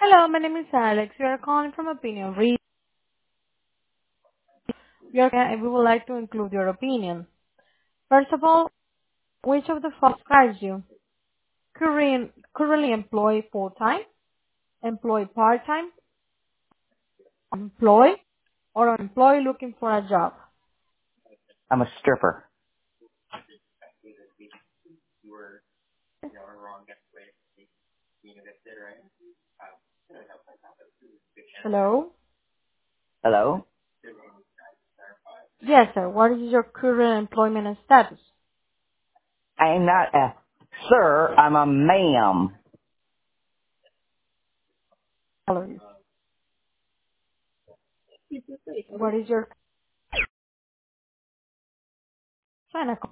Hello, my name is Alex. We are calling from Opinion Read. We would like to include your opinion. First of all, which of the following describes you? Currently employed full-time, employed part-time, employed, or employee looking for a job? I'm a stripper. Hello? Hello? Yes, sir. What is your current employment status? I am not a sir, I'm a ma'am. Hello. What is your